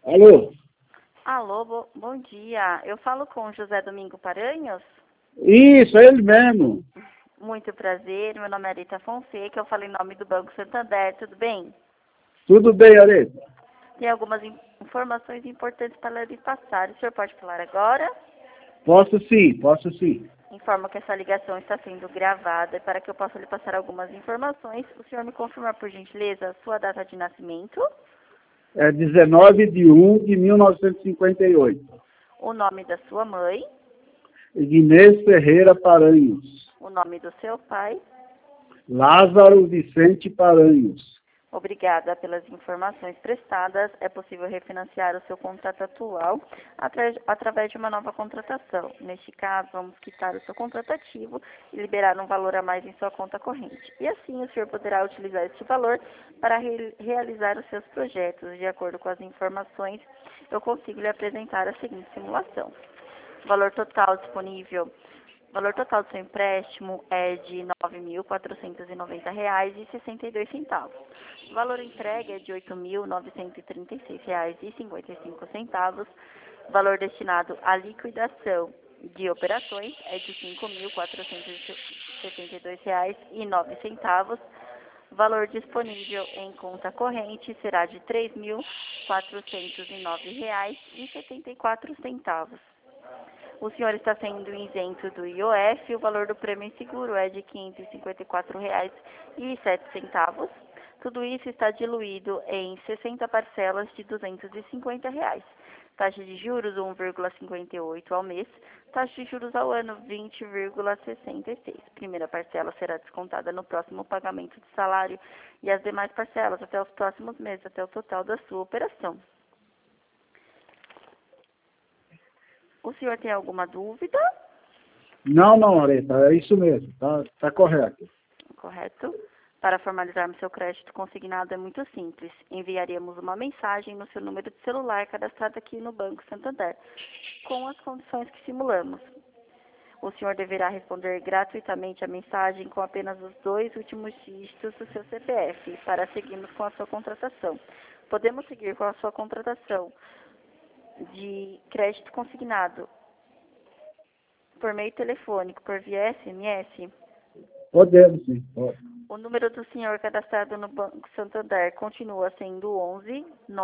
Alô? Alô, bom dia. Eu falo com José Domingo Paranhos. Isso, é ele mesmo. Muito prazer, meu nome é Arita Fonseca, eu falo em nome do Banco Santander, tudo bem? Tudo bem, Areta? Tem algumas informações importantes para lhe passar. O senhor pode falar agora? Posso sim, posso sim. Informo que essa ligação está sendo gravada e para que eu possa lhe passar algumas informações, o senhor me confirmar, por gentileza, a sua data de nascimento, É 19/1/1958. o nome da sua mãe, Inês Ferreira Paranhos. o nome do seu pai. Lázaro Vicente Paranhos. Obrigada pelas informações prestadas. É possível refinanciar o seu contrato atual através de uma nova contratação. Neste caso, vamos quitar o seu contrato ativo e liberar um valor a mais em sua conta corrente. E assim o senhor poderá utilizar este valor para realizar os seus projetos. De acordo com as informações, eu consigo lhe apresentar a seguinte simulação. Valor total disponível. O valor total do seu empréstimo é de R$ 9.490,62. O valor entregue é de R$ 8.936,55. O valor destinado à liquidação de operações é de R$ 5.472,09. O valor disponível em conta corrente será de R$ 3.409,74. O senhor está sendo isento do IOF, o valor do prêmio em seguro é de R$ 554,07. Tudo isso está diluído em 60 parcelas de R$ 250. Taxa de juros 1,58 ao mês, taxa de juros ao ano 20,66. Primeira parcela será descontada no próximo pagamento de salário e as demais parcelas até os próximos meses, até o total da sua operação. O senhor tem alguma dúvida? Não, Areta, é isso mesmo, tá correto. Correto? Para formalizarmos seu crédito consignado é muito simples. Enviaríamos uma mensagem no seu número de celular cadastrado aqui no Banco Santander, com as condições que simulamos. O senhor deverá responder gratuitamente a mensagem com apenas os 2 últimos dígitos do seu CPF, para seguirmos com a sua contratação. Podemos seguir com a sua contratação de crédito consignado por meio telefônico, por via SMS. Podemos sim, pode. O número do senhor cadastrado no Banco Santander continua sendo 11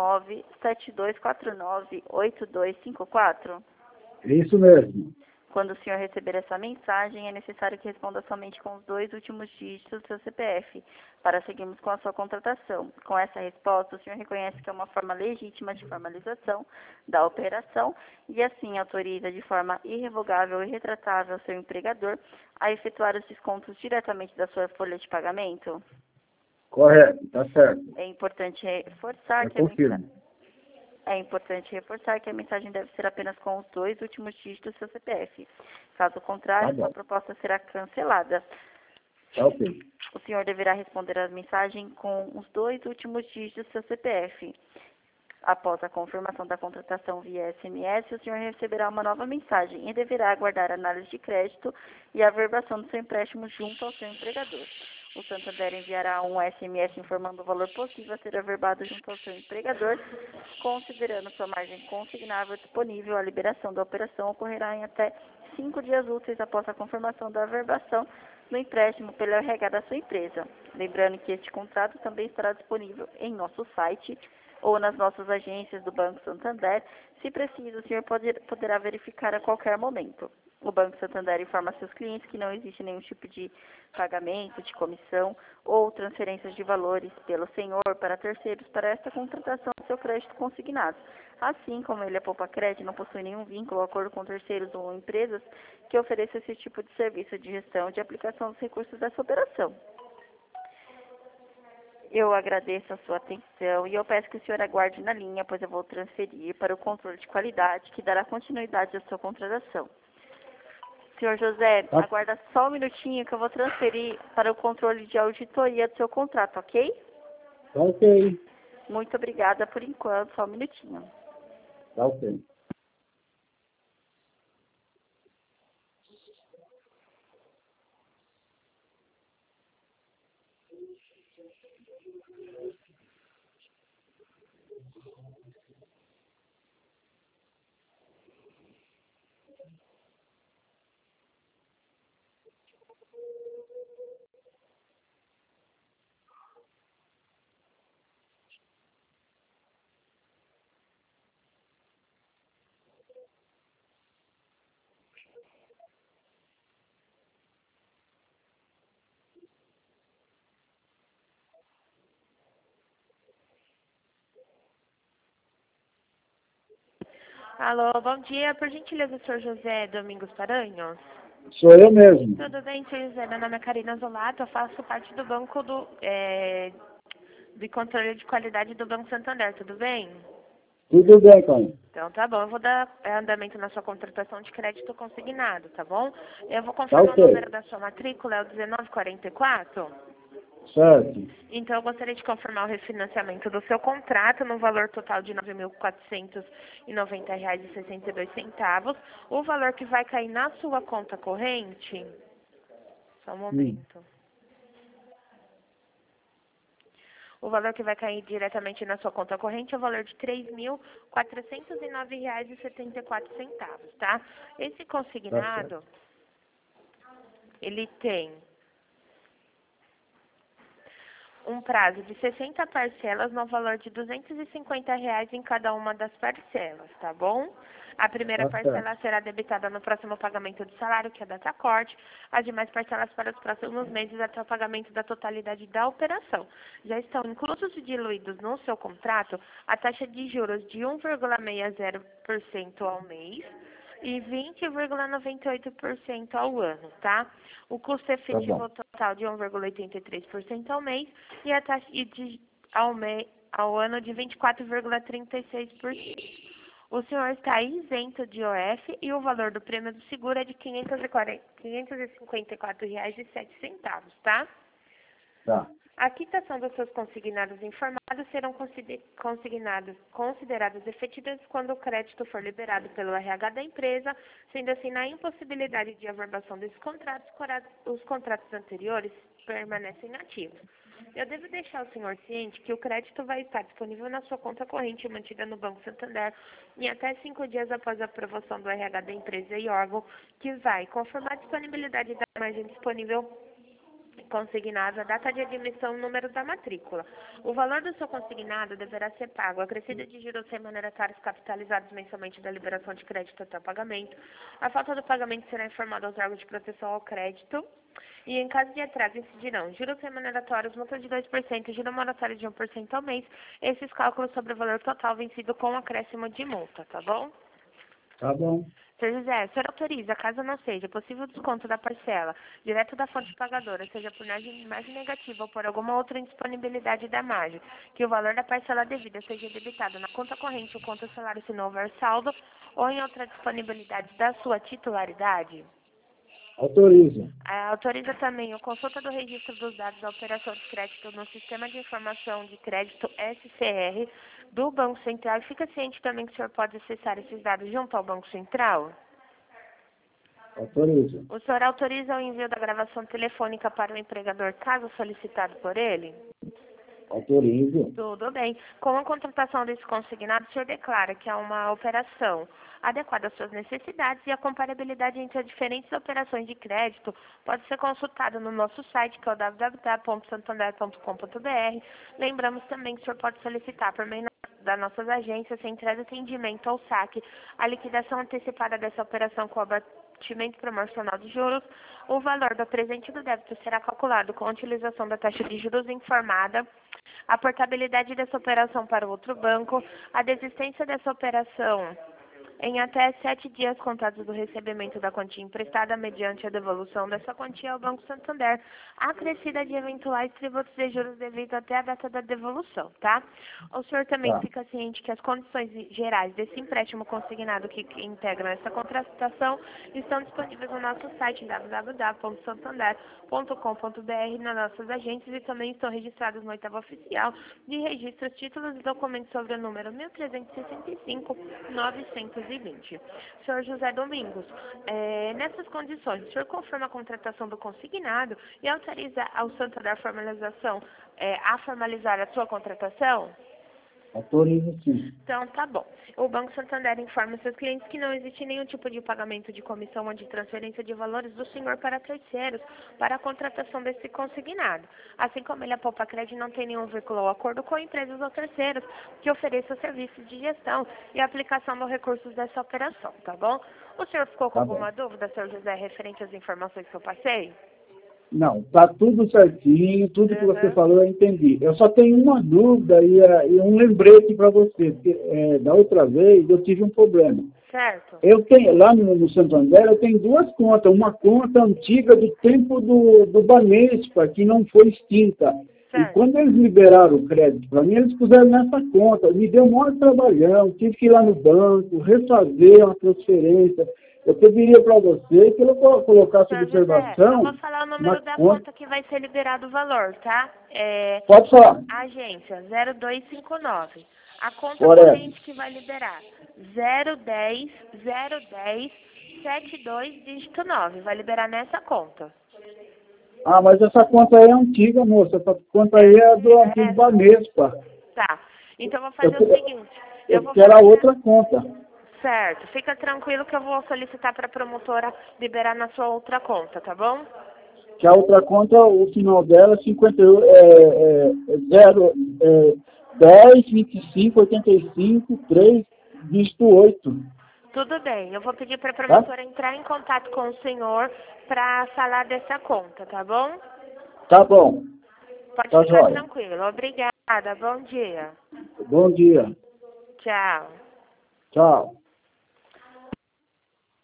97249 8254. É isso mesmo. Quando o senhor receber essa mensagem, é necessário que responda somente com os 2 últimos dígitos do seu CPF, para seguirmos com a sua contratação. Com essa resposta, o senhor reconhece que é uma forma legítima de formalização da operação e assim autoriza de forma irrevogável e retratável seu empregador a efetuar os descontos diretamente da sua folha de pagamento. Correto, tá certo. É importante reforçar Eu que a mensagem... confirmo. É importante reforçar que a mensagem deve ser apenas com os 2 últimos dígitos do seu CPF. Caso contrário, Tá bom, sua proposta será cancelada. tá ok. O senhor deverá responder à mensagem com os 2 últimos dígitos do seu CPF. Após a confirmação da contratação via SMS, o senhor receberá uma nova mensagem e deverá aguardar a análise de crédito e a averbação do seu empréstimo junto ao seu empregador. O Santander enviará um SMS informando o valor possível a ser averbado junto ao seu empregador. Considerando sua margem consignável disponível, a liberação da operação ocorrerá em até 5 dias úteis após a confirmação da averbação do empréstimo pelo RH da sua empresa. Lembrando que este contrato também estará disponível em nosso site ou nas nossas agências do Banco Santander. Se preciso, o senhor poderá verificar a qualquer momento. O Banco Santander informa a seus clientes que não existe nenhum tipo de pagamento, de comissão ou transferências de valores pelo senhor para terceiros para esta contratação do seu crédito consignado. Assim como ele, a Poupa Crédito, não possui nenhum vínculo ou acordo com terceiros ou empresas que ofereçam esse tipo de serviço de gestão de aplicação dos recursos dessa operação. Eu agradeço a sua atenção e eu peço que o senhor aguarde na linha, pois eu vou transferir para o controle de qualidade, que dará continuidade à sua contratação. Senhor José, aguarda só um minutinho que eu vou transferir para o controle de auditoria do seu contrato, ok? Tá ok, Muito obrigada por enquanto, só um minutinho. tá ok. Alô, bom dia. Por gentileza, o senhor José Domingos Paranhos? Sou eu mesmo. Tudo bem, senhor José? Meu nome é Karina Zolato, eu faço parte do banco de controle de qualidade do Banco Santander, tudo bem? Tudo bem, Caio? Então tá bom, eu vou dar andamento na sua contratação de crédito consignado, tá bom? Eu vou Tá confirmar o ok. número da sua matrícula, é o 1944. Certo. Então eu gostaria de confirmar o refinanciamento do seu contrato no valor total de R$ 9.490,62. O valor que vai cair na sua conta corrente, só um momento. O valor que vai cair diretamente na sua conta corrente é o valor de R$ 3.409,74, tá? Esse Tá certo. consignado, ele tem um prazo de 60 parcelas no valor de R$ 250 em cada uma das parcelas, tá bom? A primeira Tá parcela certo. será debitada no próximo pagamento do salário, que é a data corte, as demais parcelas para os próximos meses até o pagamento da totalidade da operação. Já estão inclusos e diluídos no seu contrato a taxa de juros de 1,60% ao mês e 20,98% ao ano, tá? O custo Tá bom. efetivo total de 1,83% ao mês e a taxa ao ano de 24,36%. O senhor está isento de OF e o valor do prêmio do seguro é de R$ 554,07, tá? Tá. A quitação dos seus consignados informados serão consideradas efetivas quando o crédito for liberado pelo RH da empresa, sendo assim, na impossibilidade de averbação desses contratos, os contratos anteriores permanecem ativos. Eu devo deixar o senhor ciente que o crédito vai estar disponível na sua conta corrente mantida no Banco Santander em até 5 dias após a aprovação do RH da empresa e órgão, que vai confirmar a disponibilidade da margem disponível consignado, a data de admissão e o número da matrícula. O valor do seu consignado deverá ser pago, acrescido de juros remuneratórios capitalizados mensalmente da liberação de crédito até o pagamento. A falta do pagamento será informada aos órgãos de proteção ao crédito. E em caso de atraso, incidirão juros remuneratórios, multa de 2%, juro moratório de 1% ao mês. Esses cálculos sobre o valor total vencido com acréscimo de multa, tá bom? Tá bom. Sr. José, o senhor autoriza, caso não seja possível desconto da parcela, direto da fonte pagadora, seja por margem negativa ou por alguma outra indisponibilidade da margem, que o valor da parcela devida seja debitado na conta corrente ou conta salário se não houver saldo, ou em outra disponibilidade da sua titularidade? Autoriza. Autoriza também a consulta do registro dos dados da operação de crédito no Sistema de Informação de Crédito SCR do Banco Central. E fica ciente também que o senhor pode acessar esses dados junto ao Banco Central? Autoriza. O senhor autoriza o envio da gravação telefônica para o empregador, caso solicitado por ele? Autoriza. Tudo bem. Com a contratação desse consignado, o senhor declara que é uma operação adequada às suas necessidades e a comparabilidade entre as diferentes operações de crédito pode ser consultada no nosso site, que é o www.santander.com.br. Lembramos também que o senhor pode solicitar por meio das nossas agências, centrais de atendimento ou saque, a liquidação antecipada dessa operação com abatimento promocional de juros. O valor do presente do débito será calculado com a utilização da taxa de juros informada, a portabilidade dessa operação para outro banco, a desistência dessa operação em até 7 dias contados do recebimento da quantia emprestada mediante a devolução dessa quantia ao Banco Santander, acrescida de eventuais tributos e juros devido até a data da devolução, tá? O senhor também Tá. fica ciente que as condições gerais desse empréstimo consignado que integram essa contratação estão disponíveis no nosso site www.santander.com.br, nas nossas agências, e também estão registrados no oitavo oficial de registros, títulos e documentos sobre o número 1365-920. Senhor José Domingos, nessas condições, o senhor confirma a contratação do consignado e autoriza ao Santander a formalizar a sua contratação? Autoriza sim. Então, tá bom. O Banco Santander informa seus clientes que não existe nenhum tipo de pagamento de comissão ou de transferência de valores do senhor para terceiros para a contratação desse consignado. Assim como ele, a Poupa Cred, não tem nenhum vínculo ou acordo com empresas ou terceiros que ofereçam serviços de gestão e aplicação dos recursos dessa operação, tá bom? O senhor ficou com Tá bom. alguma dúvida, senhor José, referente às informações que eu passei? Não, tá tudo certinho, tudo que você falou eu entendi. Eu só tenho uma dúvida e um lembrete para você, porque da outra vez eu tive um problema. Certo. Eu tenho, lá no Santander, eu tenho duas contas. Uma conta antiga do tempo do Banespa, que não foi extinta. E Certo. quando eles liberaram o crédito para mim, eles puseram nessa conta. Me deu um maior trabalhão, tive que ir lá no banco, refazer uma transferência. Eu pediria para você que eu colocasse Senhor José, observação eu vou falar o número da conta que vai ser liberado o valor, tá? Pode falar. Agência 0259. A conta Correto. corrente que vai liberar 010 010 72 dígito 9. Vai liberar nessa conta. Ah, mas essa conta aí é antiga, moça. Essa conta aí é do antigo Banespa. Tá. Então eu vou fazer o seguinte. Eu vou quero a fazer- outra conta. Certo. Fica tranquilo que eu vou solicitar para a promotora liberar na sua outra conta, tá bom? Que a outra conta, o final dela é 10, 25, 85, 3, dígito 8. Tudo bem. Eu vou pedir para a promotora entrar em contato com o senhor para falar dessa conta, tá bom? Tá bom. Pode Tá ficar jóia. tranquilo. Obrigada. Bom dia. Bom dia. Tchau. Tchau.